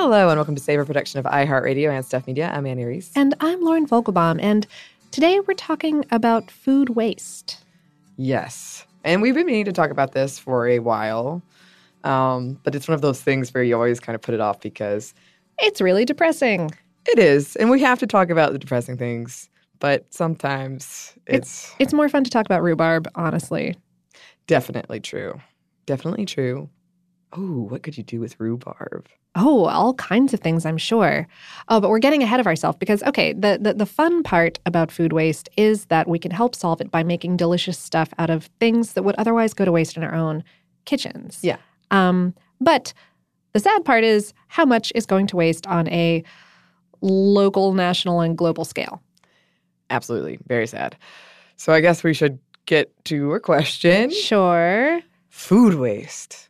Hello, and welcome to Savor, production of iHeartRadio and Stuff Media. I'm Annie Reese. And I'm Lauren Vogelbaum, and today we're talking about food waste. Yes. And we've been meaning to talk about this for a while, but it's one of those things where you always kind of put it off because it's really depressing. It is, and we have to talk about the depressing things, but sometimes it's more fun to talk about rhubarb, honestly. Definitely true. Definitely true. Oh, what could you do with rhubarb? Oh, all kinds of things, I'm sure. Oh, but we're getting ahead of ourselves because, okay, the fun part about food waste is that we can help solve it by making delicious stuff out of things that would otherwise go to waste in our own kitchens. Yeah. But the sad part is how much is going to waste on a local, national, and global scale. Absolutely. Very sad. So I guess we should get to a question. Sure. Food waste.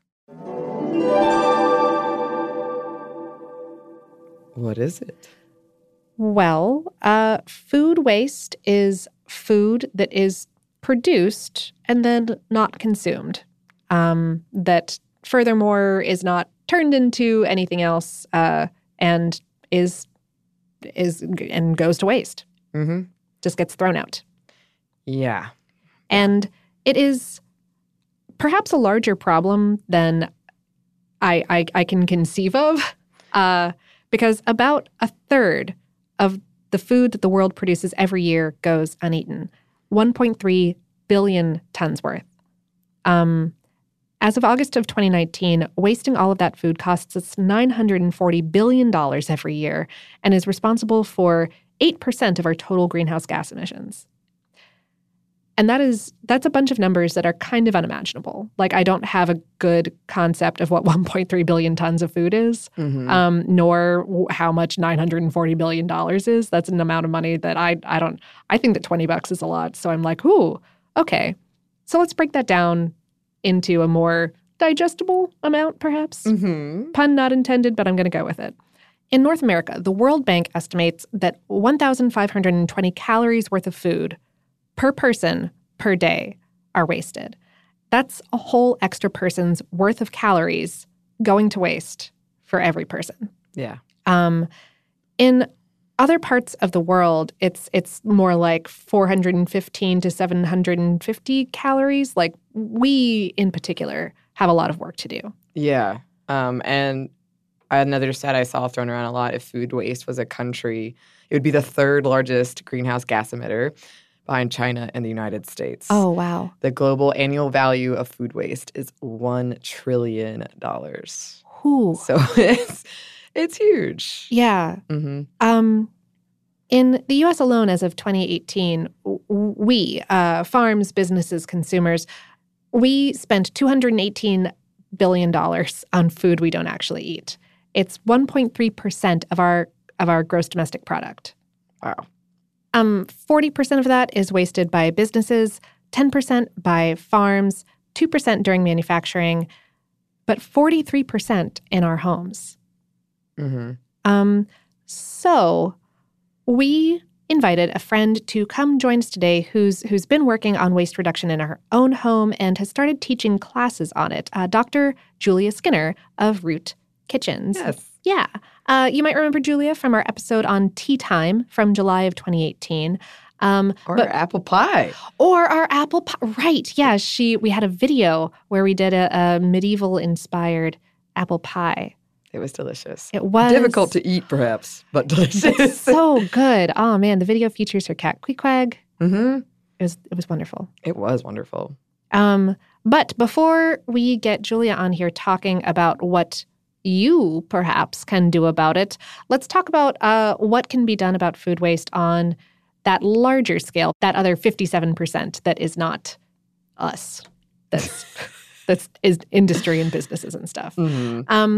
What is it? Well, food waste is food that is produced and then not consumed. That furthermore is not turned into anything else and goes to waste. Mm-hmm. Just gets thrown out. Yeah. And it is perhaps a larger problem than I can conceive of. Because about a third of the food that the world produces every year goes uneaten, 1.3 billion tons worth. As of August of 2019, wasting all of that food costs us $940 billion every year and is responsible for 8% of our total greenhouse gas emissions. And that's a bunch of numbers that are kind of unimaginable. Like, I don't have a good concept of what 1.3 billion tons of food is, nor how much $940 billion is. That's an amount of money that I think that $20 is a lot. So I'm like, ooh, okay. So let's break that down into a more digestible amount, perhaps. Mm-hmm. Pun not intended, but I'm going to go with it. In North America, the World Bank estimates that 1,520 calories worth of food per person per day are wasted. That's a whole extra person's worth of calories going to waste for every person. Yeah. In other parts of the world, it's more like 415 to 750 calories. Like, we in particular have a lot of work to do. Yeah. And another stat I saw thrown around a lot, if food waste was a country, it would be the third largest greenhouse gas emitter behind China and the United States. Oh, wow. The global annual value of food waste is $1 trillion. Ooh. So it's huge. Yeah. Mm-hmm. In the U.S. alone, as of 2018, we, farms, businesses, consumers, we spent $218 billion on food we don't actually eat. It's 1.3% of our gross domestic product. Wow. 40% of that is wasted by businesses, 10% by farms, 2% during manufacturing, but 43% in our homes. Mm-hmm. So we invited a friend to come join us today who's been working on waste reduction in her own home and has started teaching classes on it, Dr. Julia Skinner of Root Kitchens. Yes. Yeah. You might remember Julia from our episode on tea time from July of 2018. Apple pie. Or our apple pie. Right. Yeah. We had a video where we did a medieval-inspired apple pie. It was delicious. It was. Difficult to eat, perhaps, but delicious. But so good. Oh, man. The video features her cat, Queequeg. Mm-hmm. It was wonderful. It was wonderful. But before we get Julia on here talking about what you perhaps can do about it, let's talk about what can be done about food waste on that larger scale, that other 57% that is not us. That's is industry and businesses and stuff. Mm-hmm.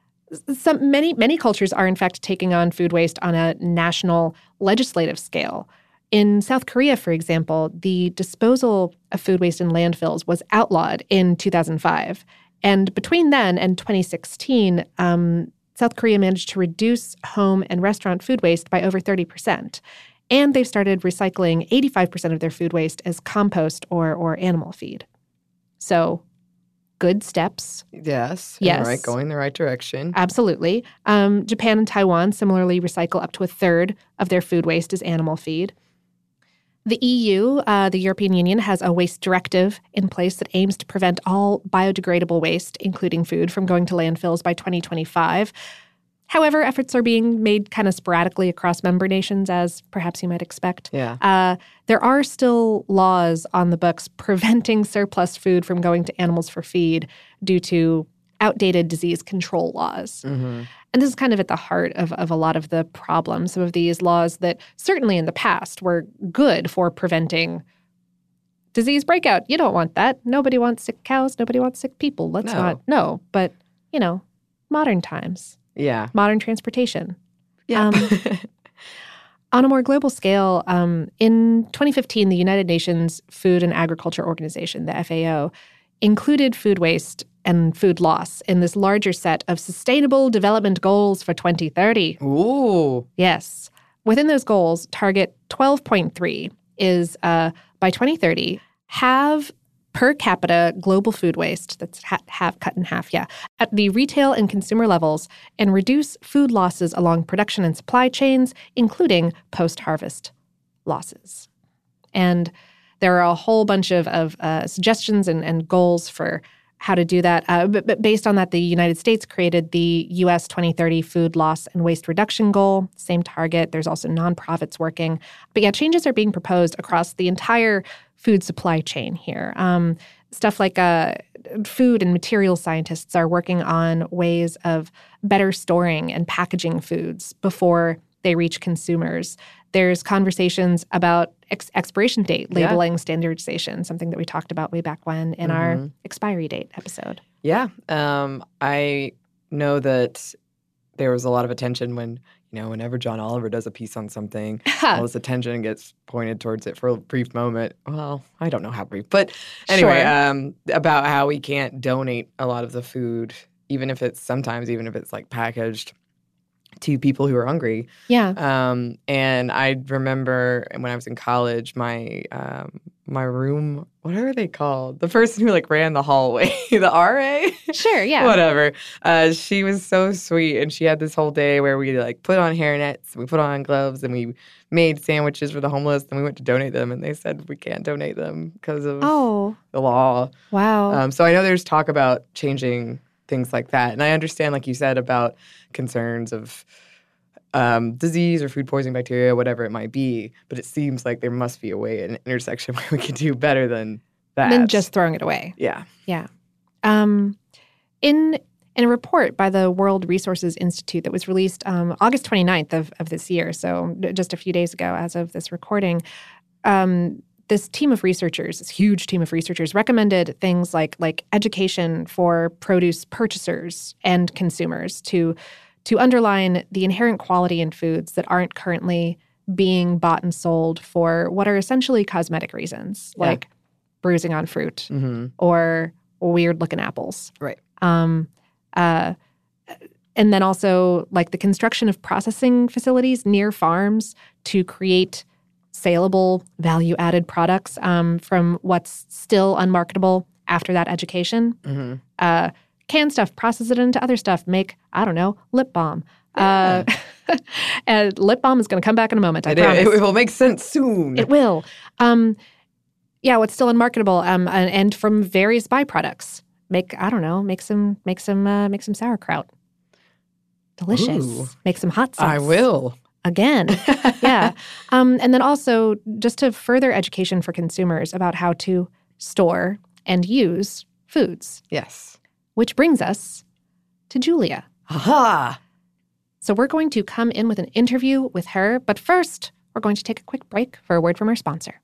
Many cultures are in fact taking on food waste on a national legislative scale. In South Korea, for example, the disposal of food waste in landfills was outlawed in 2005. And between then and 2016, South Korea managed to reduce home and restaurant food waste by over 30%. And they've started recycling 85% of their food waste as compost or animal feed. So good steps. Yes. Yes. Right, going in the right direction. Absolutely. Japan and Taiwan similarly recycle up to a third of their food waste as animal feed. The EU, the European Union, has a waste directive in place that aims to prevent all biodegradable waste, including food, from going to landfills by 2025. However, efforts are being made kind of sporadically across member nations, as perhaps you might expect. Yeah. There are still laws on the books preventing surplus food from going to animals for feed due to outdated disease control laws. Mm-hmm. And this is kind of at the heart of a lot of the problems. Some of these laws that certainly in the past were good for preventing disease breakout. You don't want that. Nobody wants sick cows. Nobody wants sick people. Let's not. No. But, modern times. Yeah. Modern transportation. Yeah. On a more global scale, in 2015, the United Nations Food and Agriculture Organization, the FAO, included food waste and food loss in this larger set of Sustainable Development Goals for 2030. Ooh. Yes. Within those goals, target 12.3 is, by 2030, have per capita global food waste, that's half cut in half, at the retail and consumer levels, and reduce food losses along production and supply chains, including post-harvest losses. And there are a whole bunch of suggestions and goals for how to do that. But based on that, the United States created the U.S. 2030 Food Loss and Waste Reduction Goal, same target. There's also nonprofits working. But changes are being proposed across the entire food supply chain here. Stuff like food and material scientists are working on ways of better storing and packaging foods before they reach consumers. There's conversations about expiration date labeling standardization, something that we talked about way back when in our expiry date episode. Yeah. I know that there was a lot of attention when, whenever John Oliver does a piece on something, all this attention gets pointed towards it for a brief moment. Well, I don't know how brief. But anyway, about how we can't donate a lot of the food, even if it's like packaged, to people who are hungry. Yeah. And I remember when I was in college, my room, what are they called? The person who ran the hallway, the RA? Sure, yeah. Whatever. She was so sweet, and she had this whole day where we put on hairnets, we put on gloves, and we made sandwiches for the homeless, and we went to donate them, and they said we can't donate them because of the law. Wow. So I know there's talk about changing things like that. And I understand, like you said, about concerns of disease or food poisoning bacteria, whatever it might be. But it seems like there must be a way, an intersection where we can do better than that. Than just throwing it away. Yeah. Yeah. In a report by the World Resources Institute that was released August 29th of this year, so just a few days ago as of this recording, this team of researchers, this huge team of researchers, recommended things like education for produce purchasers and consumers to underline the inherent quality in foods that aren't currently being bought and sold for what are essentially cosmetic reasons, like bruising on fruit or weird-looking apples. Right. And then also the construction of processing facilities near farms to create saleable, value-added products from what's still unmarketable after that education. Canned stuff, process it into other stuff, make, lip balm. And lip balm is going to come back in a moment, I promise. It will make sense soon. It will. What's still unmarketable and from various byproducts. Make some sauerkraut. Delicious. Ooh. Make some hot sauce. I will. Again. Yeah. And then also just to further education for consumers about how to store and use foods. Yes. Which brings us to Julia. Aha! So we're going to come in with an interview with her, but first we're going to take a quick break for a word from our sponsor.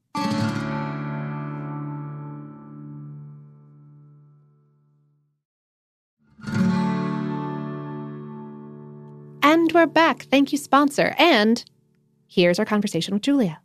And we're back. Thank you, sponsor. And here's our conversation with Julia.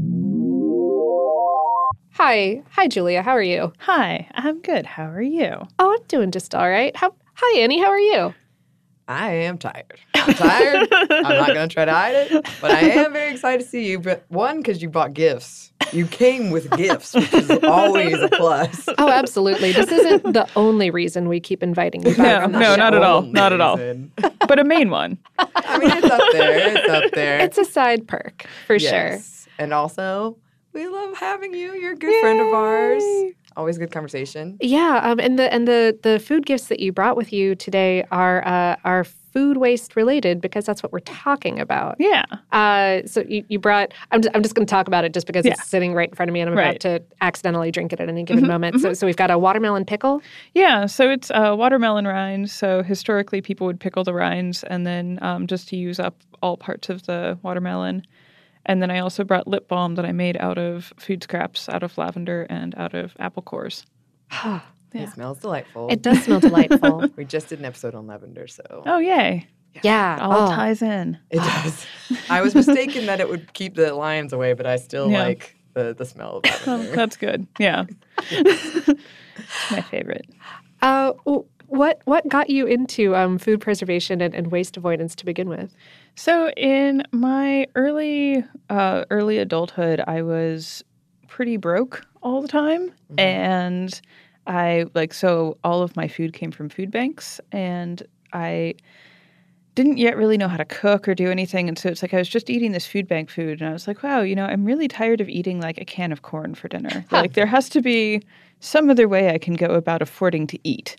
Hi, Julia. How are you? Hi, I'm good. How are you? Oh, I'm doing just all right. Hi, Annie. How are you? I am tired. I'm tired. I'm not going to try to hide it, but I am very excited to see you. But one, because you bought gifts. You came with gifts, which is always a plus. Oh, absolutely. This isn't the only reason we keep inviting you back. No, not at all. Not at all. But a main one. I mean, it's up there. It's up there. It's a side perk, for sure. And also, we love having you. You're a good friend of ours. Always good conversation. Yeah, and the food gifts that you brought with you today are food waste related because that's what we're talking about. Yeah. So you brought. I'm just going to talk about it just because it's sitting right in front of me and I'm about to accidentally drink it at any given moment. So we've got a watermelon pickle. Yeah. So it's watermelon rinds. So historically, people would pickle the rinds and then just to use up all parts of the watermelon. And then I also brought lip balm that I made out of food scraps, out of lavender and out of apple cores. It smells delightful. It does smell delightful. We just did an episode on lavender, so. Oh, yay. Yeah. It all ties in. It does. I was mistaken that it would keep the lions away, but I still like the smell of lavender. Oh, that's good. Yeah. It's my favorite. What got you into food preservation and waste avoidance to begin with? So in my early adulthood, I was pretty broke all the time. Mm-hmm. And so all of my food came from food banks and I didn't yet really know how to cook or do anything. And so it's like I was just eating this food bank food and I was like, wow, I'm really tired of eating like a can of corn for dinner. Like there has to be some other way I can go about affording to eat.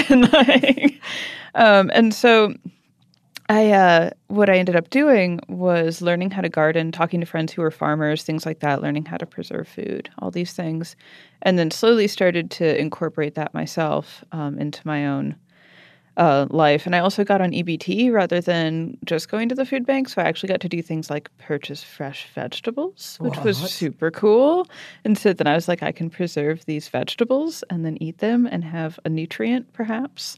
And so what I ended up doing was learning how to garden, talking to friends who were farmers, things like that, learning how to preserve food, all these things. And then slowly started to incorporate that myself into my own life. And I also got on EBT rather than just going to the food bank. So I actually got to do things like purchase fresh vegetables, which was super cool. And so then I was like, I can preserve these vegetables and then eat them and have a nutrient perhaps.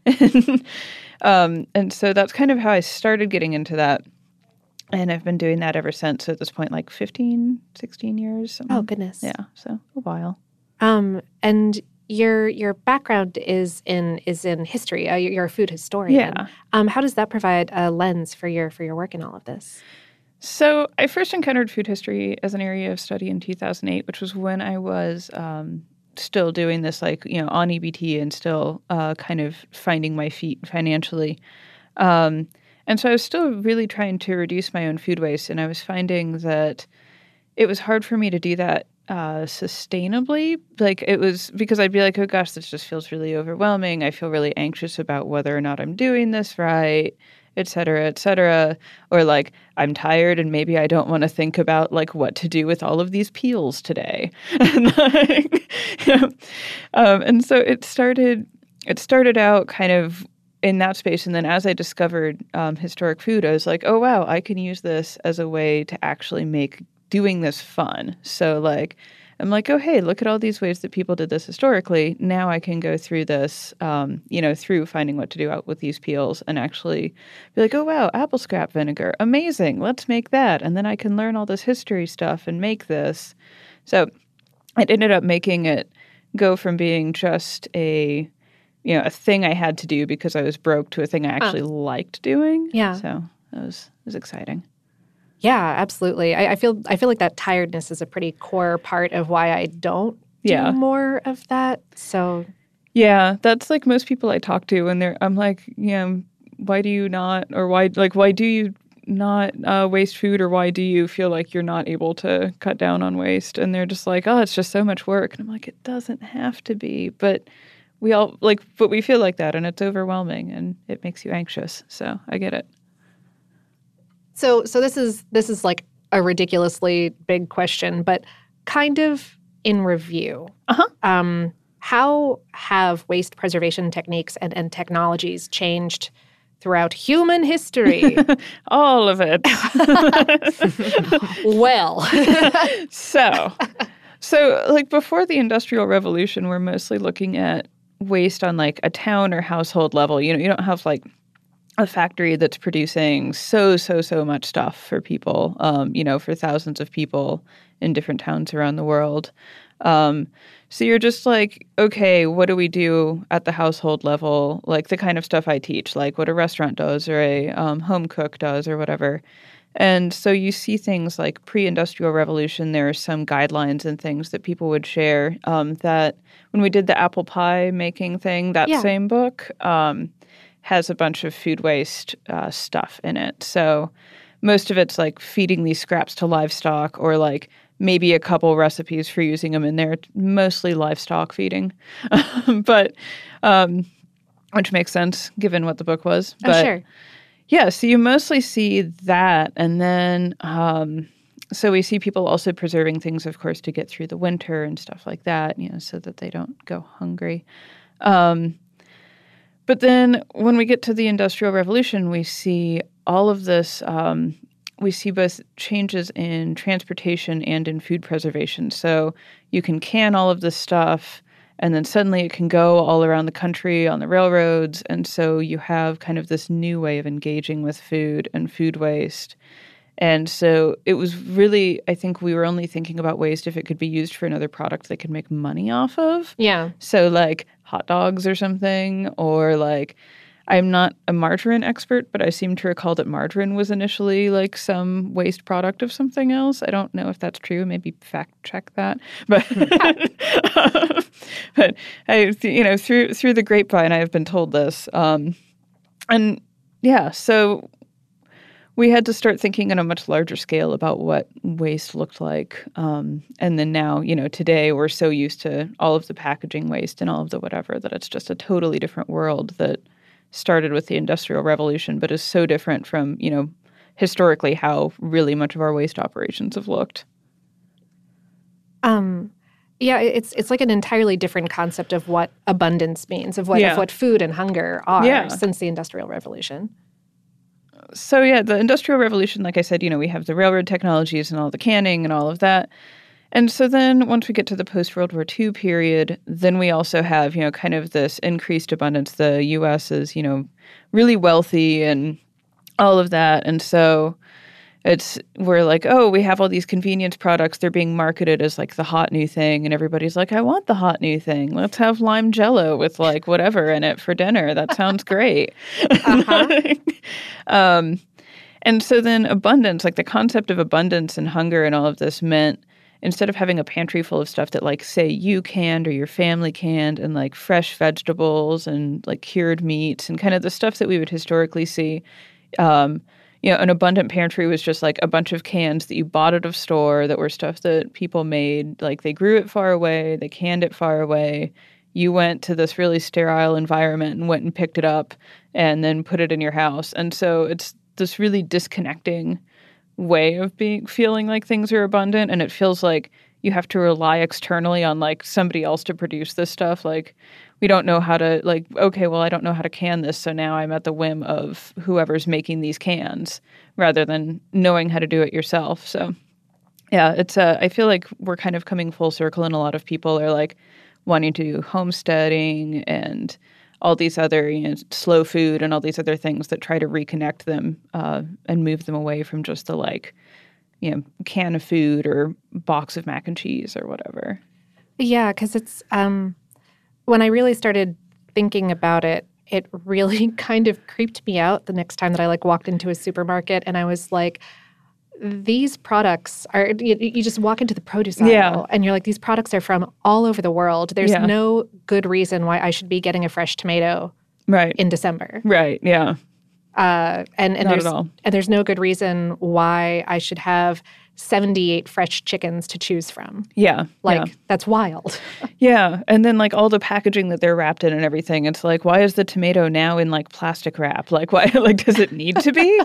And so that's kind of how I started getting into that. And I've been doing that ever since. So at this point, like 15, 16 years. Oh, goodness. Yeah. So a while. And your background is in history. You're a food historian. Yeah. How does that provide a lens for your work in all of this? So I first encountered food history as an area of study in 2008, which was when I was still doing this on EBT and still kind of finding my feet financially. And so I was still really trying to reduce my own food waste. And I was finding that it was hard for me to do that sustainably. Like it was because I'd be like, oh gosh, this just feels really overwhelming. I feel really anxious about whether or not I'm doing this right, et cetera, et cetera. Or like I'm tired and maybe I don't want to think about like what to do with all of these peels today. And so it started out kind of in that space. And then as I discovered historic food, I was like, oh wow, I can use this as a way to actually make doing this fun. So like, I'm like, oh, hey, look at all these ways that people did this historically. Now I can go through this, through finding what to do out with these peels and actually be like, oh, wow, apple scrap vinegar. Amazing. Let's make that. And then I can learn all this history stuff and make this. So it ended up making it go from being just a thing I had to do because I was broke to a thing I actually liked doing. Yeah. So it was exciting. Yeah, absolutely. I feel like that tiredness is a pretty core part of why I don't do more of that. So yeah, that's like most people I talk to, and I'm like, why do you not, or why do you not waste food, or why do you feel like you're not able to cut down on waste? And they're just like, oh, it's just so much work, and I'm like, it doesn't have to be, but we all but we feel like that, and it's overwhelming, and it makes you anxious. So I get it. So this is like a ridiculously big question, but kind of in review. How have waste preservation techniques and technologies changed throughout human history? All of it. Well. So like before the Industrial Revolution, we're mostly looking at waste on like a town or household level. You don't have like a factory that's producing so much stuff for people, for thousands of people in different towns around the world. So you're just like, okay, what do we do at the household level? Like the kind of stuff I teach, like what a restaurant does or a home cook does or whatever. And so you see things like pre-industrial revolution, there are some guidelines and things that people would share that when we did the apple pie making thing, that same book has a bunch of food waste stuff in it. So most of it's like feeding these scraps to livestock or like maybe a couple recipes for using them in there, mostly livestock feeding. But which makes sense given what the book was. But, sure. Yeah, so you mostly see that. And then, so we see people also preserving things, of course, to get through the winter and stuff like that, so that they don't go hungry. But then when we get to the Industrial Revolution, we see all of this, we see both changes in transportation and in food preservation. So you can can all of this stuff, and then suddenly it can go all around the country on the railroads. And so you have kind of this new way of engaging with food and food waste. And so it was really, I think we were only thinking about waste if it could be used for another product they could make money off of. Yeah. So like hot dogs or something, or like, I'm not a margarine expert, but I seem to recall that margarine was initially like some waste product of something else. I don't know if that's true. Maybe fact check that. But but I, through the grapevine, I have been told this. And yeah, so we had to start thinking on a much larger scale about what waste looked like. And then now, today we're so used to all of the packaging waste and all of the whatever that it's just a totally different world that started with the Industrial Revolution, but is so different from, historically how really much of our waste operations have looked. Yeah, it's like an entirely different concept of what abundance means, of what food and hunger are since the Industrial Revolution. So yeah, the Industrial Revolution, like I said, we have the railroad technologies and all the canning and all of that. And so then once we get to the post-World War II period, then we also have, kind of this increased abundance. The U.S. is, really wealthy and all of that. And so we're like, oh, we have all these convenience products. They're being marketed as like the hot new thing. And everybody's like, I want the hot new thing. Let's have lime jello with like whatever in it for dinner. That sounds great. And so then abundance, like the concept of abundance and hunger and all of this meant instead of having a pantry full of stuff that like, say, you canned or your family canned and like fresh vegetables and like cured meats and kind of the stuff that we would historically see, an abundant pantry was just like a bunch of cans that you bought at a store that were stuff that people made. Like they grew it far away, they canned it far away. You went to this really sterile environment and went and picked it up and then put it in your house. And so it's this really disconnecting way of feeling like things are abundant, and it feels like you have to rely externally on like somebody else to produce this stuff. Like we don't know how to I don't know how to can this, so now I'm at the whim of whoever's making these cans rather than knowing how to do it yourself. So yeah, it's I feel like we're kind of coming full circle, and a lot of people are like wanting to do homesteading and all these other, slow food and all these other things that try to reconnect them and move them away from just the can of food or box of mac and cheese or whatever. Yeah, because it's when I really started thinking about it, it really kind of creeped me out the next time that I walked into a supermarket, and I was like, these products are, you just walk into the produce aisle and you're like, these products are from all over the world. There's no good reason why I should be getting a fresh tomato in December. Right, yeah. And there's no good reason why I should have 78 fresh chickens to choose from. Yeah. That's wild. Yeah. And then all the packaging that they're wrapped in and everything, it's like, why is the tomato now in plastic wrap? Why, does it need to be?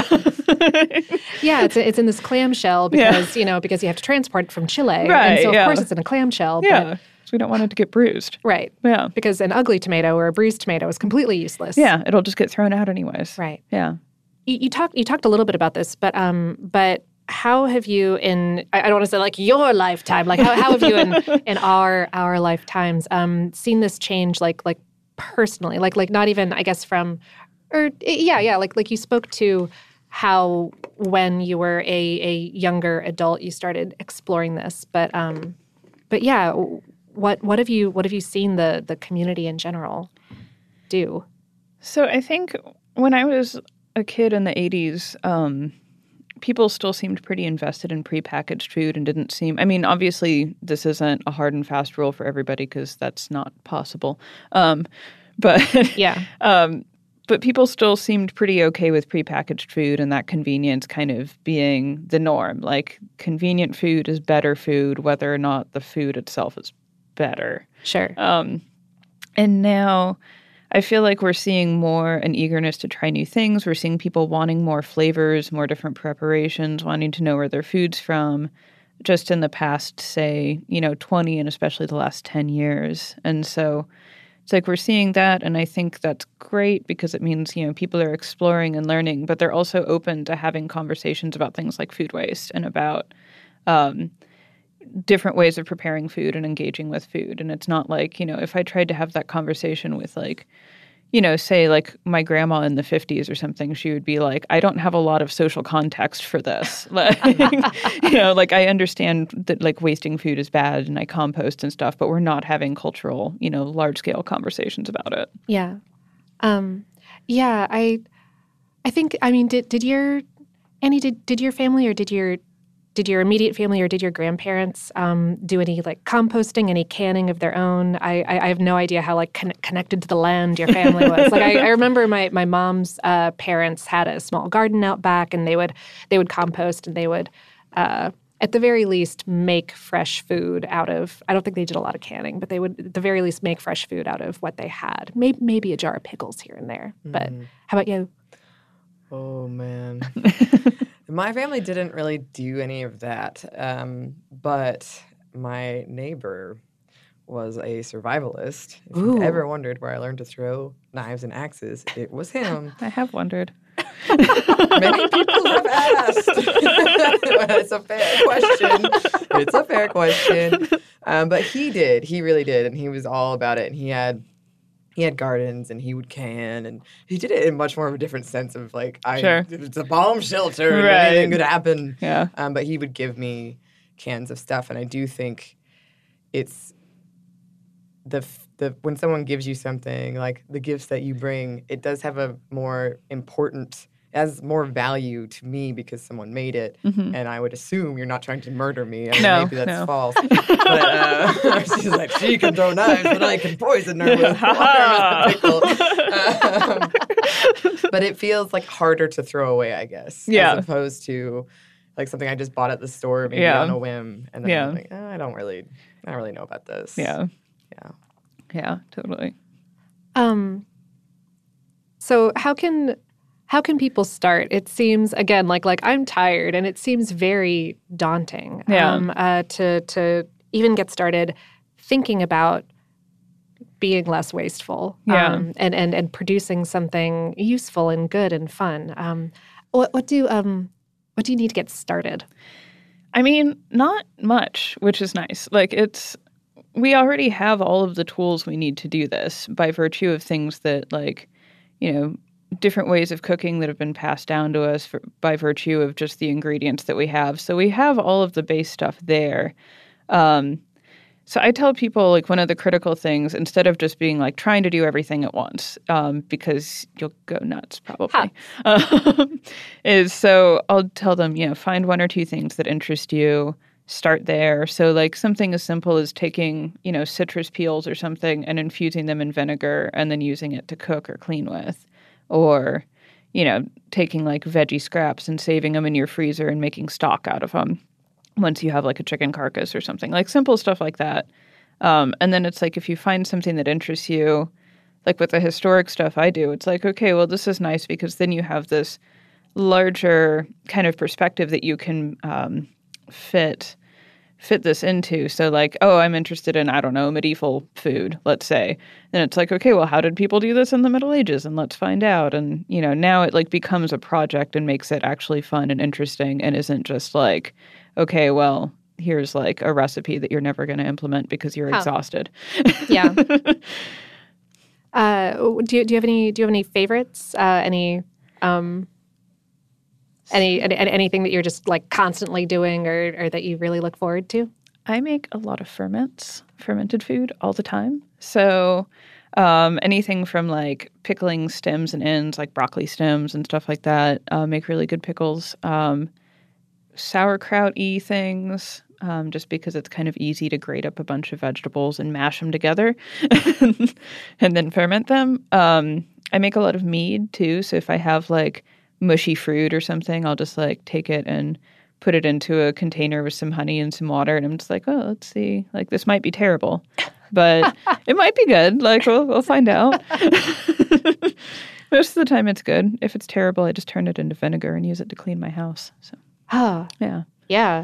Yeah, it's in this clamshell because, because you have to transport it from Chile. Right. And so of course it's in a clamshell. Yeah. So we don't want it to get bruised. Right. Yeah. Because an ugly tomato or a bruised tomato is completely useless. Yeah. It'll just get thrown out anyways. Right. Yeah. You talked a little bit about this, but how have you I don't want to say your lifetime, how have you in our lifetimes seen this change personally, not even I guess from you spoke to how when you were a younger adult you started exploring this, but But yeah, what have you seen the community in general do? So I think when I was a kid in the 80s, people still seemed pretty invested in prepackaged food and didn't seem, I mean, obviously this isn't a hard and fast rule for everybody because that's not possible. But Yeah. But people still seemed pretty okay with prepackaged food and that convenience kind of being the norm. Like, convenient food is better food, whether or not the food itself is better. Sure. And now I feel like we're seeing more an eagerness to try new things. We're seeing people wanting more flavors, more different preparations, wanting to know where their food's from, just in the past, say, 20 and especially the last 10 years. And so it's like we're seeing that, and I think that's great because it means, people are exploring and learning, but they're also open to having conversations about things like food waste and about different ways of preparing food and engaging with food. And it's not like, if I tried to have that conversation with say like my grandma in the 50s or something, she would be like, I don't have a lot of social context for this. Like, like I understand that like wasting food is bad and I compost and stuff, but we're not having cultural, large scale conversations about it. Yeah. Yeah. I think, I mean, did your family or did your immediate family or did your grandparents do any like composting, any canning of their own? I have no idea how like connected to the land your family was. Like I remember my mom's parents had a small garden out back, and they would compost, and they would at the very least make fresh food out of. I don't think they did a lot of canning, but they would at the very least make fresh food out of what they had. Maybe a jar of pickles here and there. But how about you? Oh man. My family didn't really do any of that, but my neighbor was a survivalist. If you've ever wondered where I learned to throw knives and axes, it was him. I have wondered. Many people have asked. It's a fair question. But he did. He really did, and he was all about it. And he had gardens, and he would can, and he did it in much more of a different sense of like, Sure. It's a bomb shelter, and Right. anything could happen. Yeah. But he would give me cans of stuff, and I do think it's the when someone gives you something, like the gifts that you bring, it does have a more important, has more value to me because someone made it, and I would assume you're not trying to murder me. I mean, maybe that's false. But she's like, she can throw knives, but I can poison her with watermelon pickle. But it feels like harder to throw away, I guess, as opposed to like something I just bought at the store, maybe on a whim, and then I'm like, I don't really know about this. Yeah, totally. So how can people start? It seems, again, like I'm tired, and it seems very daunting to even get started thinking about being less wasteful and producing something useful and good and fun. What do you need to get started? I mean, not much, which is nice. Like we already have all of the tools we need to do this by virtue of things that different ways of cooking that have been passed down to us by virtue of just the ingredients that we have. So we have all of the base stuff there. So I tell people, like, one of the critical things, instead of just being like trying to do everything at once, because you'll go nuts probably, is so I'll tell them, find one or two things that interest you. Start there. So like something as simple as taking, citrus peels or something and infusing them in vinegar and then using it to cook or clean with. Or, taking like veggie scraps and saving them in your freezer and making stock out of them once you have like a chicken carcass or something. Like simple stuff like that. And then it's like if you find something that interests you, like with the historic stuff I do, it's like, okay, well, this is nice because then you have this larger kind of perspective that you can fit this into. So like, oh, I'm interested in, I don't know, medieval food, let's say. Then it's like, okay, well, how did people do this in the Middle Ages? And let's find out. And, now it like becomes a project and makes it actually fun and interesting and isn't just like, okay, well, here's like a recipe that you're never going to implement because you're exhausted. Yeah. Do you have any favorites? Anything that you're just like constantly doing or that you really look forward to? I make a lot of fermented food all the time. So anything from like pickling stems and ends, like broccoli stems and stuff like that, make really good pickles. Sauerkraut-y things, just because it's kind of easy to grate up a bunch of vegetables and mash them together and then ferment them. I make a lot of mead too. So if I have like mushy fruit or something, I'll just like take it and put it into a container with some honey and some water. And I'm just like, oh, let's see. Like, this might be terrible, but it might be good. Like, we'll find out. Most of the time it's good. If it's terrible, I just turn it into vinegar and use it to clean my house. So, yeah. Yeah.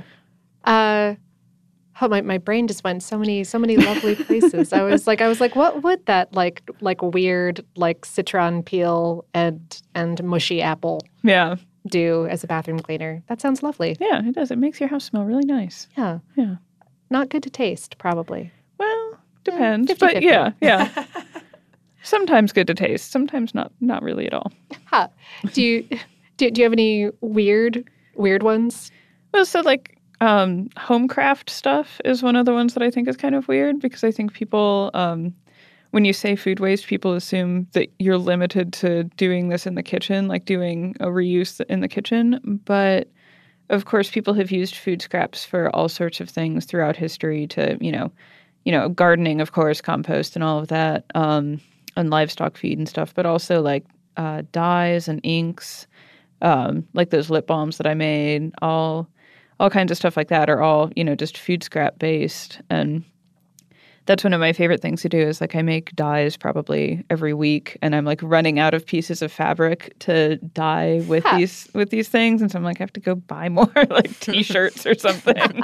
My brain just went so many lovely places. I was like, what would that like weird like citron peel and mushy apple do as a bathroom cleaner? That sounds lovely. Yeah, it does. It makes your house smell really nice. Yeah. Yeah. Not good to taste, probably. Well, depends. 50-50. But yeah. Sometimes good to taste. Sometimes not really at all. Huh. Do you have any weird ones? Well, so like homecraft stuff is one of the ones that I think is kind of weird, because I think people, when you say food waste, people assume that you're limited to doing this in the kitchen, like doing a reuse in the kitchen. But of course, people have used food scraps for all sorts of things throughout history to, gardening, of course, compost and all of that, and livestock feed and stuff, but also like dyes and inks, like those lip balms that I made, all kinds of stuff like that are all, just food scrap based. And that's one of my favorite things to do is like I make dyes probably every week, and I'm like running out of pieces of fabric to dye with these things. And so I'm like, I have to go buy more like t-shirts or something.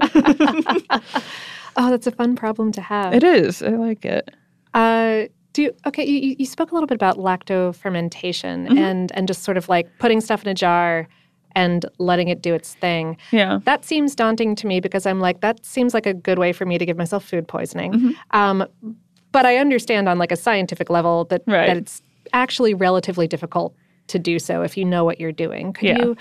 Oh, that's a fun problem to have. It is. I like it. You spoke a little bit about lactofermentation and just sort of like putting stuff in a jar and letting it do its thing. Yeah. That seems daunting to me because I'm like, that seems like a good way for me to give myself food poisoning. But I understand on like a scientific level that it's actually relatively difficult to do so if you know what you're doing.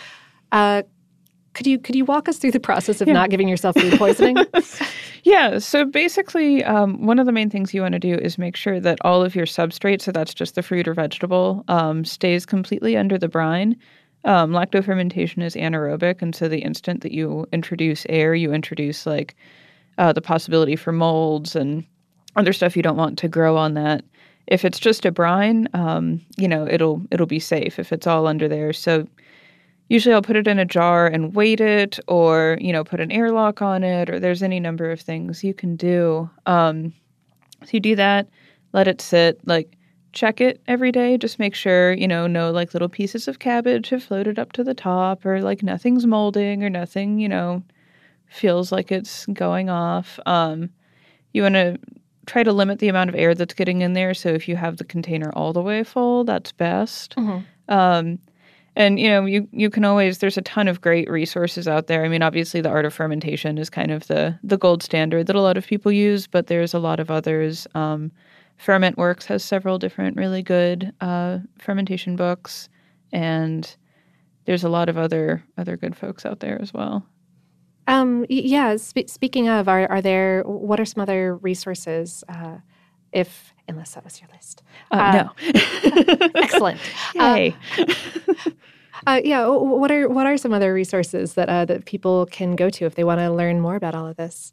Could you walk us through the process of not giving yourself food poisoning? Yeah. So basically, one of the main things you want to do is make sure that all of your substrate, so that's just the fruit or vegetable, stays completely under the brine. Lactofermentation is anaerobic, and so the instant that you introduce air, you introduce like the possibility for molds and other stuff you don't want to grow on that. If it's just a brine, it'll be safe if it's all under there. So usually I'll put it in a jar and weight it, or, put an airlock on it, or there's any number of things you can do. So you do that, let it sit, like check it every day, just make sure, no like little pieces of cabbage have floated up to the top, or like nothing's molding, or nothing, feels like it's going off. You want to try to limit the amount of air that's getting in there. So if you have the container all the way full, that's best. And, you can always, there's a ton of great resources out there. I mean, obviously the Art of Fermentation is kind of the gold standard that a lot of people use, but there's a lot of others. FermentWorks has several different really good fermentation books, and there's a lot of other good folks out there as well. Speaking of, what are some other resources, unless that was your list? No. Excellent. Yay. What are some other resources that people can go to if they want to learn more about all of this?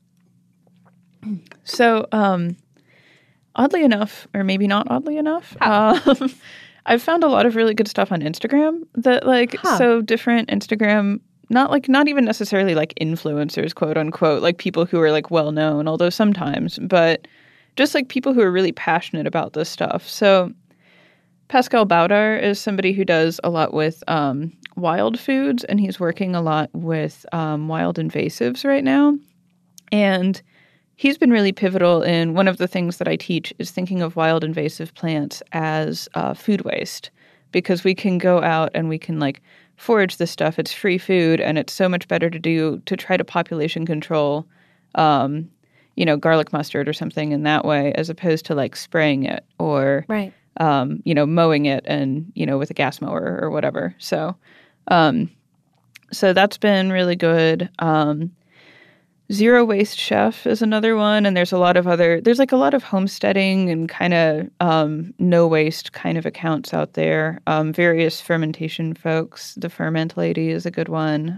So, oddly enough, or maybe not oddly enough, I've found a lot of really good stuff on Instagram that so different Instagram, not even necessarily like influencers, quote unquote, like people who are like well known, although sometimes, but just like people who are really passionate about this stuff. So Pascal Baudard is somebody who does a lot with wild foods, and he's working a lot with wild invasives right now. And he's been really pivotal in one of the things that I teach is thinking of wild invasive plants as food waste, because we can go out and we can like forage this stuff. It's free food, and it's so much better to try to population control, garlic mustard or something in that way, as opposed to like spraying it or, mowing it and, with a gas mower or whatever. So that's been really good. Zero Waste Chef is another one, and there's a lot of homesteading and kind of no waste kind of accounts out there. Various fermentation folks. The Ferment Lady is a good one.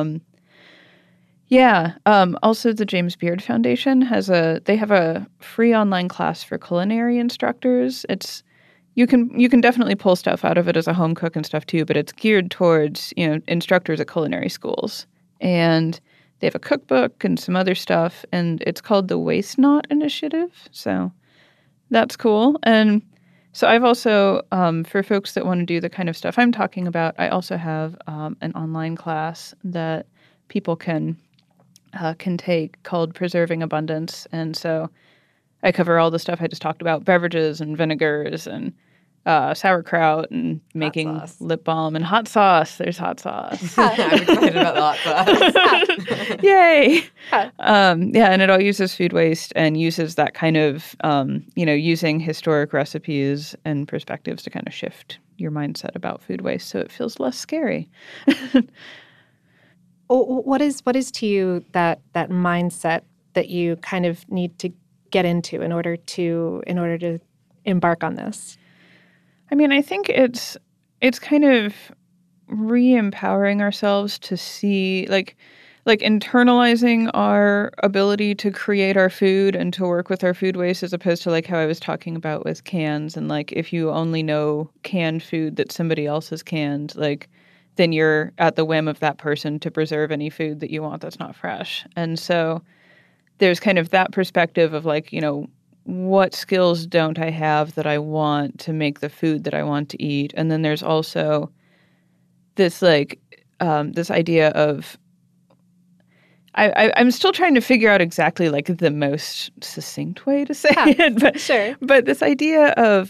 Also, the James Beard Foundation have a free online class for culinary instructors. You can definitely pull stuff out of it as a home cook and stuff too, but it's geared towards instructors at culinary schools, and they have a cookbook and some other stuff, and it's called the Waste Not Initiative. So that's cool. And so I've also, for folks that want to do the kind of stuff I'm talking about, I also have an online class that people can take called Preserving Abundance. And so I cover all the stuff I just talked about, beverages and vinegars and sauerkraut and making lip balm and hot sauce. There's hot sauce. I'm excited about the hot sauce. Yay! And it all uses food waste and uses that kind of, using historic recipes and perspectives to kind of shift your mindset about food waste so it feels less scary. What is to you that mindset that you kind of need to get into in order to embark on this? I mean, I think it's kind of re-empowering ourselves to see, like internalizing our ability to create our food and to work with our food waste, as opposed to like how I was talking about with cans. And like, if you only know canned food that somebody else has canned, like, then you're at the whim of that person to preserve any food that you want that's not fresh. And so there's kind of that perspective of like, what skills don't I have that I want to make the food that I want to eat? And then there's also this this idea of I'm still trying to figure out exactly like the most succinct way to say it. But, sure. But this idea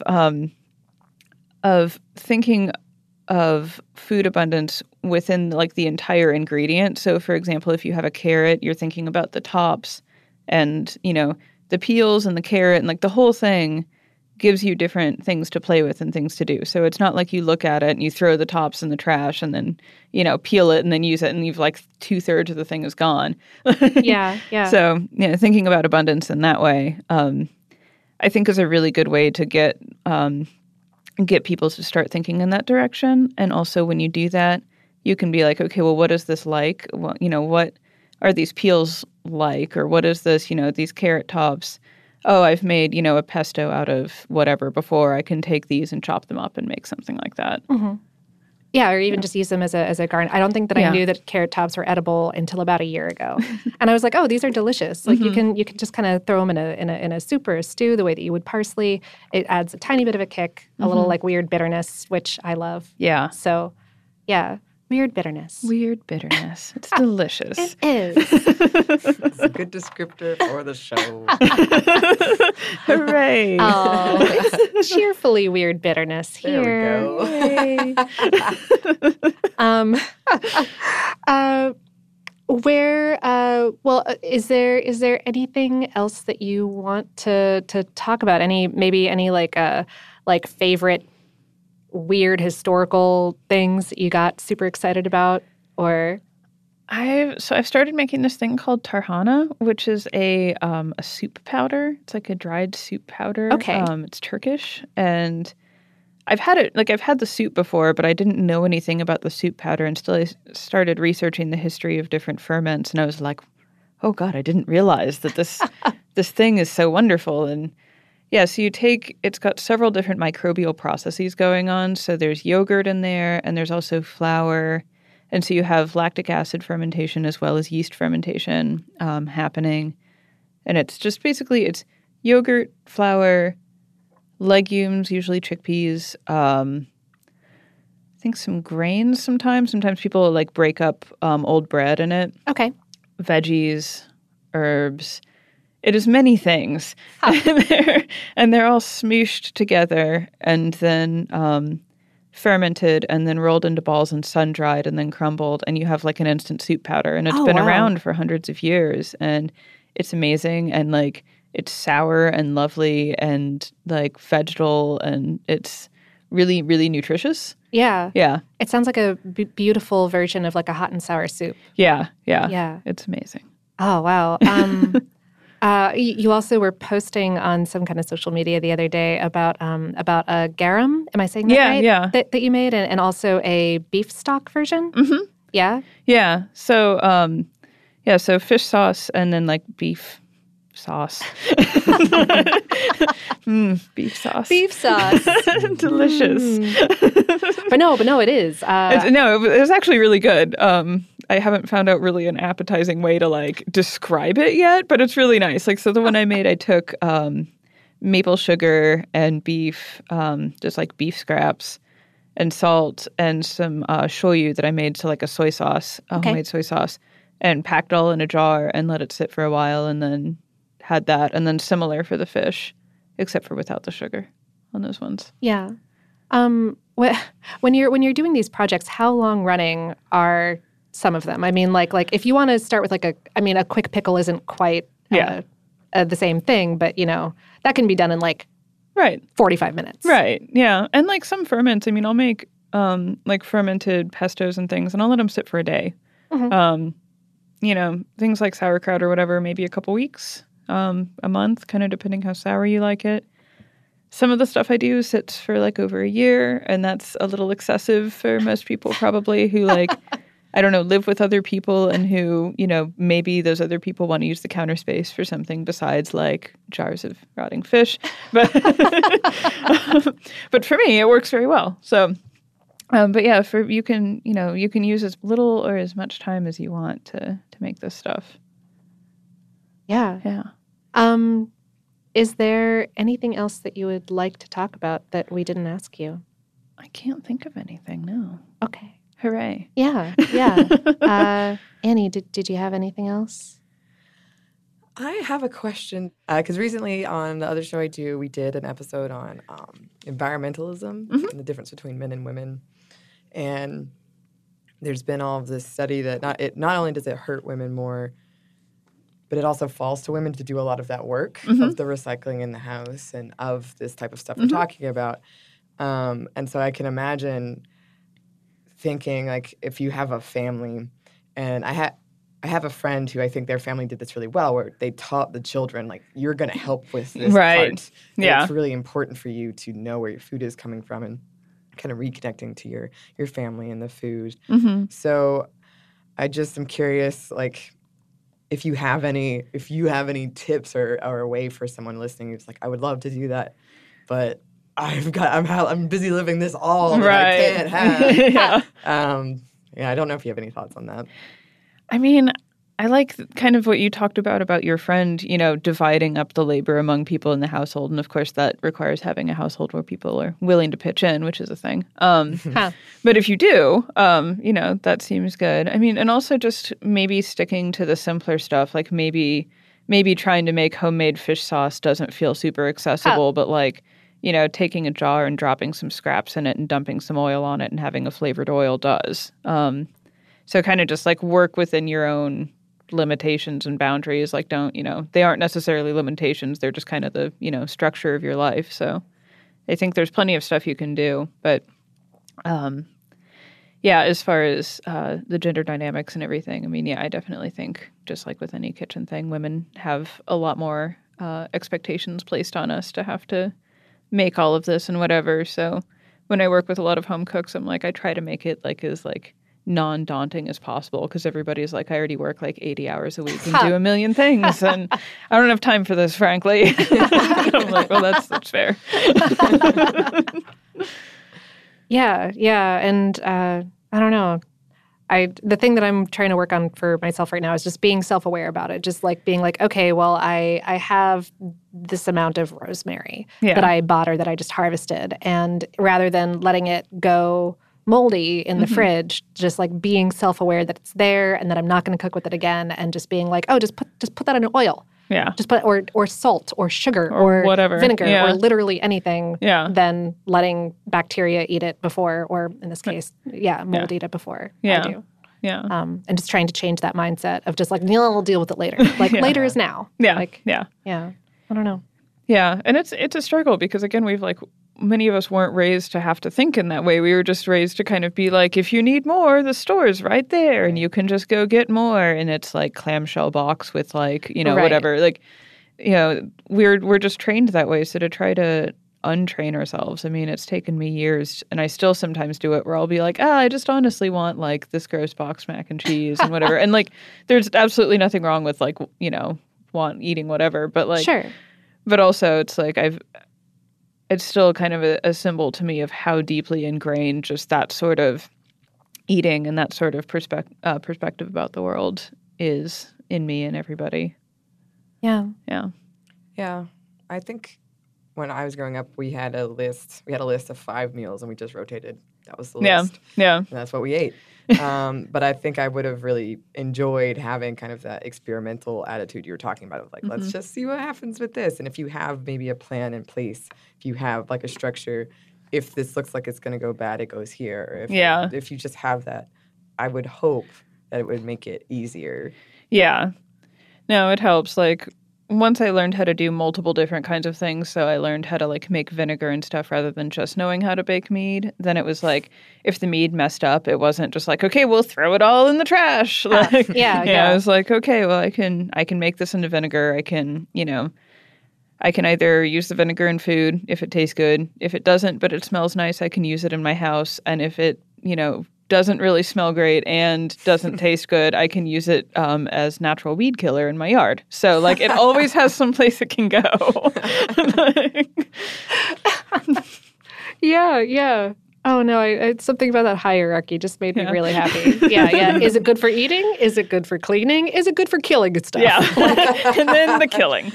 of thinking of food abundance within like the entire ingredient. So for example, if you have a carrot, you're thinking about the tops and, the peels and the carrot and like the whole thing gives you different things to play with and things to do. So it's not like you look at it and you throw the tops in the trash and then, peel it and then use it and you've like 2/3 of the thing is gone. Yeah. So, thinking about abundance in that way, I think is a really good way to get people to start thinking in that direction. And also when you do that, you can be like, okay, well, what is this like? Well, what are these peels like? Or what is this, these carrot tops? Oh, I've made, a pesto out of whatever before. I can take these and chop them up and make something like that. Mm-hmm. Yeah, or even just use them as a garnish. I don't think that I knew that carrot tops were edible until about a year ago. And I was like, oh, these are delicious. Like you can just kind of throw them in a soup or a stew the way that you would parsley. It adds a tiny bit of a kick, a little like weird bitterness, which I love. Yeah. So, yeah. Weird bitterness. Weird bitterness. It's delicious. It is. It's a good descriptor for the show. Hooray. Oh, it's cheerfully weird bitterness here. There we go. Is there anything else that you want to talk about? Maybe any favorite weird historical things that you got super excited about? Or I've started making this thing called tarhana, which is a soup powder. It's like a dried soup powder. Okay. It's Turkish, and I've had it. Like I've had the soup before, but I didn't know anything about the soup powder until I started researching the history of different ferments, and I was like, "Oh God, I didn't realize that this this thing is so wonderful." And yeah, so it's got several different microbial processes going on. So there's yogurt in there, and there's also flour. And so you have lactic acid fermentation as well as yeast fermentation happening. And it's just basically, it's yogurt, flour, legumes, usually chickpeas, I think some grains sometimes. Sometimes people like break up old bread in it. Okay. Veggies, herbs. It is many things, and they're all smooshed together and then fermented and then rolled into balls and sun-dried and then crumbled, and you have like an instant soup powder, and it's been around for hundreds of years, and it's amazing, and like it's sour and lovely and like vegetal, and it's really, really nutritious. Yeah. Yeah. It sounds like a beautiful version of like a hot and sour soup. Yeah. Yeah. It's amazing. Oh, wow. You also were posting on some kind of social media the other day about a garum. Am I saying that right? Yeah. That you made, and also a beef stock version. Mm-hmm. Yeah. Yeah. So, so fish sauce and then like beef sauce. Beef sauce. Beef sauce. Delicious. But no, it is. It was actually really good. I haven't found out really an appetizing way to like describe it yet, but it's really nice. Like, so the one I made, I took maple sugar and beef, just like beef scraps, and salt and some shoyu that I made, so like a soy sauce, homemade soy sauce, and packed all in a jar and let it sit for a while, and then had that, and then similar for the fish, except for without the sugar on those ones. Yeah. When you're doing these projects, how long running are some of them? I mean, like if you want to start with a quick pickle isn't quite the same thing, but that can be done in 45 minutes. Right. Yeah. And like some ferments, I mean, I'll make like fermented pestos and things, and I'll let them sit for a day. Mm-hmm. Things like sauerkraut or whatever, maybe a couple weeks, a month, kind of depending how sour you like it. Some of the stuff I do sits for like over a year, and that's a little excessive for most people probably who I don't know, live with other people and who, maybe those other people want to use the counter space for something besides like jars of rotting fish. But but for me, it works very well. So, but yeah, you can use as little or as much time as you want to make this stuff. Yeah. Yeah. Is there anything else that you would like to talk about that we didn't ask you? I can't think of anything, no. Okay. Hooray. Yeah. Annie, did you have anything else? I have a question. Because recently on the other show I do, we did an episode on environmentalism and the difference between men and women. And there's been all of this study that not only does it hurt women more, but it also falls to women to do a lot of that work of the recycling in the house and of this type of stuff we're talking about. And so I can imagine thinking, like, if you have a family, and I have a friend who I think their family did this really well, where they taught the children, like, you're going to help with this part. Yeah. It's really important for you to know where your food is coming from and kind of reconnecting to your family and the food. Mm-hmm. So I just am curious, like, if you have any tips or a way for someone listening who's like, I would love to do that, but I'm busy living this all that I can't have. I don't know if you have any thoughts on that. I mean, I like kind of what you talked about your friend, dividing up the labor among people in the household. And of course, that requires having a household where people are willing to pitch in, which is a thing. But if you do, that seems good. I mean, and also just maybe sticking to the simpler stuff, like maybe trying to make homemade fish sauce doesn't feel super accessible, but like, taking a jar and dropping some scraps in it and dumping some oil on it and having a flavored oil does. So kind of just like work within your own limitations and boundaries. Like they aren't necessarily limitations. They're just kind of the, structure of your life. So I think there's plenty of stuff you can do. But as far as the gender dynamics and everything, I mean, I definitely think just like with any kitchen thing, women have a lot more expectations placed on us to have to make all of this and whatever. So when I work with a lot of home cooks, I'm like, I try to make it like as like non-daunting as possible, because everybody's like, I already work like 80 hours a week and do a million things, and I don't have time for this, frankly. I'm like, well, that's fair. Yeah, and I don't know. The thing that I'm trying to work on for myself right now is just being self-aware about it. Just like being like, okay, well, I have this amount of rosemary that I bought or that I just harvested, and rather than letting it go moldy in the fridge, just like being self-aware that it's there and that I'm not going to cook with it again, and just being like, oh, just put that in oil. Yeah. Just put or salt or sugar or whatever, vinegar or literally anything. Yeah. Than letting bacteria eat it before, or in this case, mold eat it before I do. Yeah. And just trying to change that mindset of just like, I'll deal with it later. Like later is now. Yeah. Like, yeah. I don't know. Yeah. And it's a struggle because again, we've like many of us weren't raised to have to think in that way. We were just raised to kind of be like, if you need more, the store's right there and you can just go get more. And it's like clamshell box with like, you know, whatever. Like, you know, we're just trained that way. So to try to untrain ourselves, I mean, it's taken me years, and I still sometimes do it where I'll be like, I just honestly want like this gross box mac and cheese and whatever. And like, there's absolutely nothing wrong with like, you know, eating whatever. But like, sure. But also it's like it's still kind of a symbol to me of how deeply ingrained just that sort of eating and that sort of perspective about the world is in me and everybody. Yeah. Yeah. Yeah. I think when I was growing up, we had a list. We had a list of 5 meals, and we just rotated. That was the list. Yeah. And that's what we ate. But I think I would have really enjoyed having kind of that experimental attitude you were talking about of like, let's just see what happens with this. And if you have maybe a plan in place, if you have like a structure, if this looks like it's going to go bad, it goes here. Or if you just have that, I would hope that it would make it easier. Yeah. No, it helps. Like, once I learned how to do multiple different kinds of things, so I learned how to like make vinegar and stuff rather than just knowing how to bake mead, then it was like, if the mead messed up, it wasn't just like, okay, we'll throw it all in the trash. Like, I was like, okay, well, I can make this into vinegar. I can either use the vinegar in food if it tastes good. If it doesn't, but it smells nice, I can use it in my house. And if it, doesn't really smell great and doesn't taste good, I can use it as natural weed killer in my yard. So, like, it always has some place it can go. Yeah. Oh, no, it's something about that hierarchy just made me really happy. Yeah. Is it good for eating? Is it good for cleaning? Is it good for killing stuff? Yeah. And then the killing.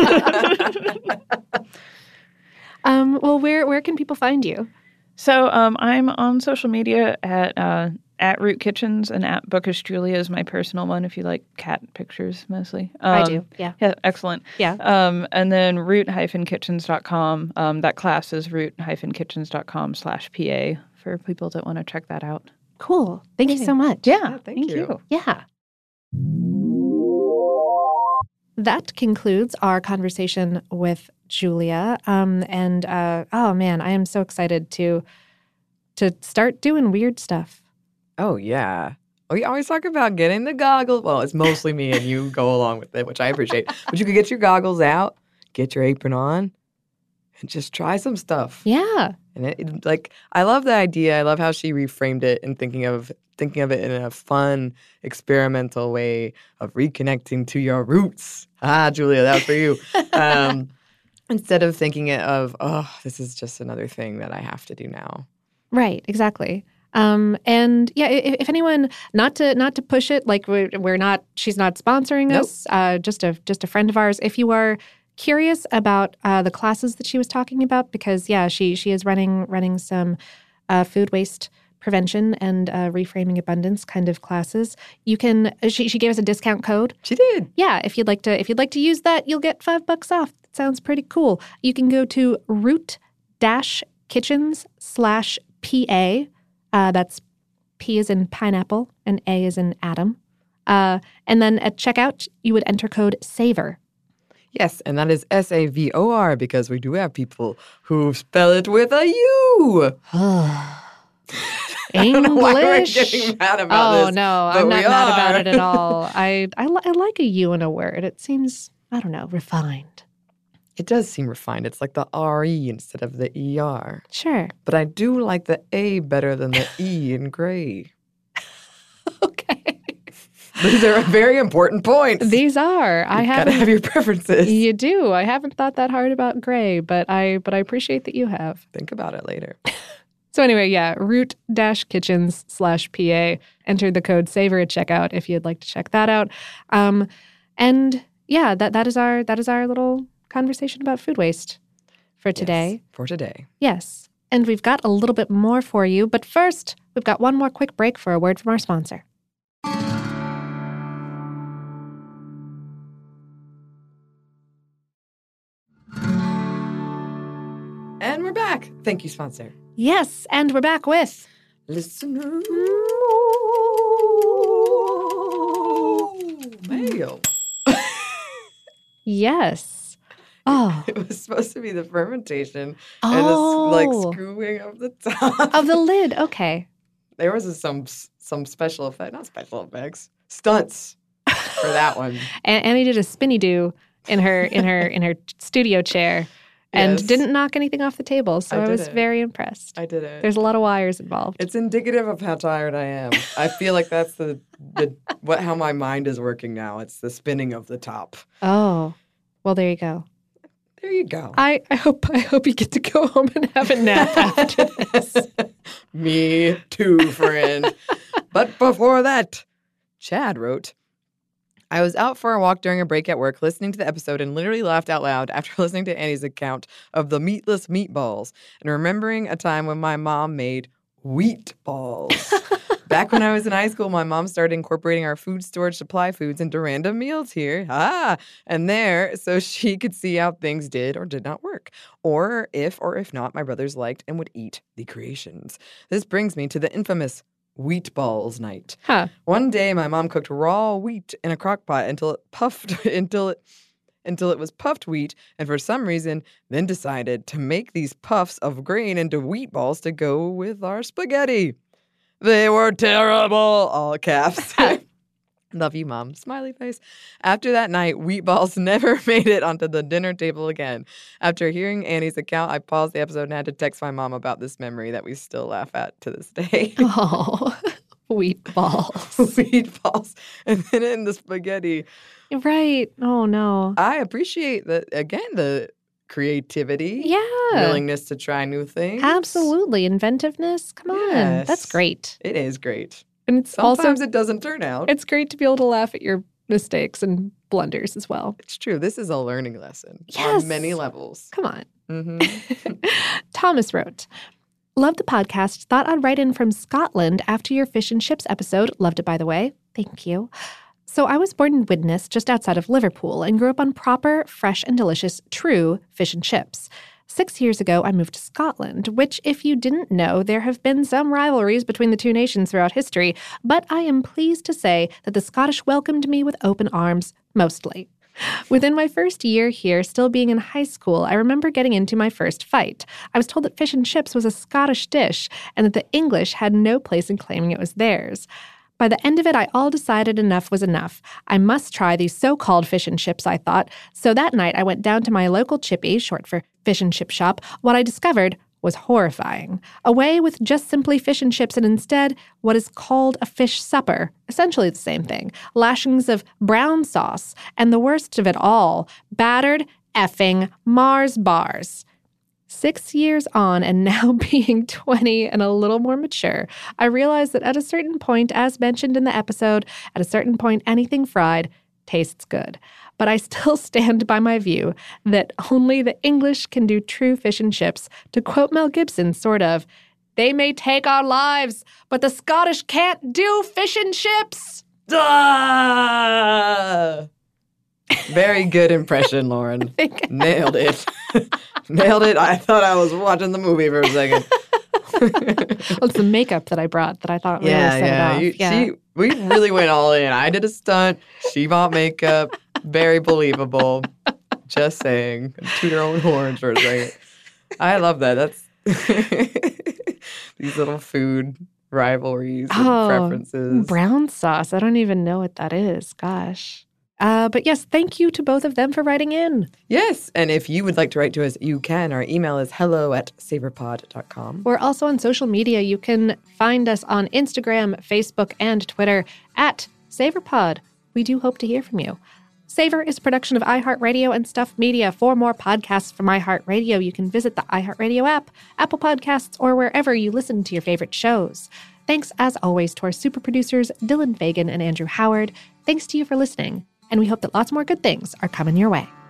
Well, where can people find you? So I'm on social media at Root Kitchens, and at Bookish Julia is my personal one if you like cat pictures mostly. I do, yeah. Yeah, excellent. Yeah. And then root-kitchens.com. That class is root-kitchens.com/PA for people that want to check that out. Cool. Thank you so much. Yeah, thank you. Yeah. That concludes our conversation with Julia. Oh man, I am so excited to start doing weird stuff. Oh yeah. We always talk about getting the goggles. Well, it's mostly me and you go along with it, which I appreciate. But you could get your goggles out, get your apron on, and just try some stuff. Yeah. And I love the idea. I love how she reframed it and thinking of it in a fun, experimental way of reconnecting to your roots. Julia, that was for you. Instead of thinking it of, this is just another thing that I have to do now. Right, exactly. And yeah, if anyone, not to push it, like she's not sponsoring us, just a friend of ours. If you are curious about the classes that she was talking about, because she is running some food waste prevention and reframing abundance kind of classes. You can. She gave us a discount code. She did. Yeah, if you'd like to use that, you'll get $5 off. That sounds pretty cool. You can go to root-kitchens/PA. That's P as in pineapple and A as in Adam. And then at checkout, you would enter code SAVOR. Yes, and that is SAVOR because we do have people who spell it with a U. English. I don't know why we're getting mad about this. Oh, no, I'm not mad about it at all. I like a U in a word. It seems, I don't know, refined. It does seem refined. It's like the R-E instead of the E-R. Sure. But I do like the A better than the E in gray. Okay. These are very important points. These are. You gotta have your preferences. You do. I haven't thought that hard about gray, but I appreciate that you have. Think about it later. So anyway, root-kitchens/PA. Enter the code SAVOR at checkout if you'd like to check that out. And yeah, that is our little conversation about food waste for today. Yes, for today. Yes. And we've got a little bit more for you, but first, we've got one more quick break for a word from our sponsor. And we're back. Thank you, sponsor. Yes, and we're back with Listener Mail. Yes. Oh. It was supposed to be the fermentation and the screwing of the top. Of the lid. Okay. There was some special effect, not special effects, stunts for that one. And Annie did a spinny do in her studio chair and didn't knock anything off the table. So I was very impressed. I did it. There's a lot of wires involved. It's indicative of how tired I am. I feel like that's how my mind is working now. It's the spinning of the top. Oh, well, there you go. There you go. I hope you get to go home and have a nap after this. Me too, friend. But before that, Chad wrote, I was out for a walk during a break at work listening to the episode and literally laughed out loud after listening to Annie's account of the meatless meatballs and remembering a time when my mom made wheat balls. Back when I was in high school, my mom started incorporating our food storage supply foods into random meals here and there so she could see how things did or did not work, or if not, my brothers liked and would eat the creations. This brings me to the infamous wheat balls night. One day, my mom cooked raw wheat in a crock pot until it was puffed wheat, and for some reason, then decided to make these puffs of grain into wheat balls to go with our spaghetti. They were terrible, all caps. Love you, Mom. Smiley face. After that night, wheat balls never made it onto the dinner table again. After hearing Annie's account, I paused the episode and had to text my mom about this memory that we still laugh at to this day. Oh, wheat balls. Wheat balls. And then in the spaghetti. Right. Oh, no. I appreciate the creativity. Yeah. Willingness to try new things. Absolutely. Inventiveness. Come on. Yes. That's great. It is great. And it's sometimes it doesn't turn out. It's great to be able to laugh at your mistakes and blunders as well. It's true. This is a learning lesson on many levels. Come on. Mm-hmm. Thomas wrote, Loved the podcast. Thought I'd write in from Scotland after your fish and chips episode. Loved it, by the way. Thank you. So I was born in Widnes, just outside of Liverpool, and grew up on proper, fresh, and delicious, true fish and chips. 6 years ago, I moved to Scotland, which, if you didn't know, there have been some rivalries between the two nations throughout history, but I am pleased to say that the Scottish welcomed me with open arms, mostly. Within my first year here, still being in high school, I remember getting into my first fight. I was told that fish and chips was a Scottish dish, and that the English had no place in claiming it was theirs. By the end of it, I all decided enough was enough. I must try these so-called fish and chips, I thought. So that night, I went down to my local chippy, short for fish and chip shop. What I discovered was horrifying. Away with just simply fish and chips and instead what is called a fish supper, essentially the same thing. Lashings of brown sauce, and the worst of it all, battered effing Mars bars. 6 years on and now being 20 and a little more mature, I realized that at a certain point, as mentioned in the episode, at a certain point, anything fried tastes good. But I still stand by my view that only the English can do true fish and chips. To quote Mel Gibson, sort of, they may take our lives, but the Scottish can't do fish and chips. Very good impression, Lauren. Nailed it. Nailed it. I thought I was watching the movie for a second. Well, it's the makeup that I brought that I thought really set it off. We really went all in. I did a stunt. She bought makeup. Very believable. Just saying. Toot her own horns for a second. I love that. That's these little food rivalries and preferences. Brown sauce. I don't even know what that is. Gosh. But yes, thank you to both of them for writing in. Yes, and if you would like to write to us, you can. Our email is hello@savorpod.com. We're also on social media. You can find us on Instagram, Facebook, and Twitter @SavorPod. We do hope to hear from you. Savor is a production of iHeartRadio and Stuff Media. For more podcasts from iHeartRadio, you can visit the iHeartRadio app, Apple Podcasts, or wherever you listen to your favorite shows. Thanks, as always, to our super producers, Dylan Fagan and Andrew Howard. Thanks to you for listening. And we hope that lots more good things are coming your way.